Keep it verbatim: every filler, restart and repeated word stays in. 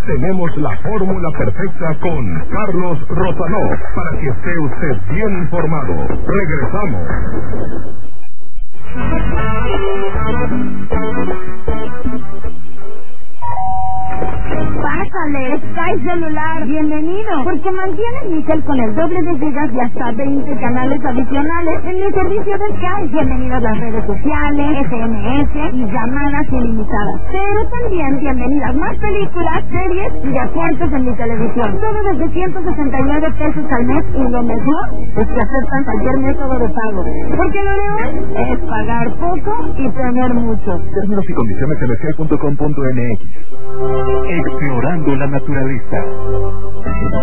Tenemos la fórmula perfecta con Carlos Rosanó para que esté usted bien informado. Regresamos. Pásale, Sky Celular, bienvenido, porque mantienes mi cel con el doble de gigas y hasta veinte canales adicionales en mi servicio de Sky. Bienvenido a las redes sociales, S M S y llamadas ilimitadas. Pero también bienvenidas más películas, series y deportes en mi televisión. Todo desde ciento sesenta y nueve pesos al mes, y lo mejor es que aceptan cualquier método de pago. Porque lo de hoy es pagar poco y tener mucho. Términos y condiciones en sky punto com punto m x. Explorando la naturaleza.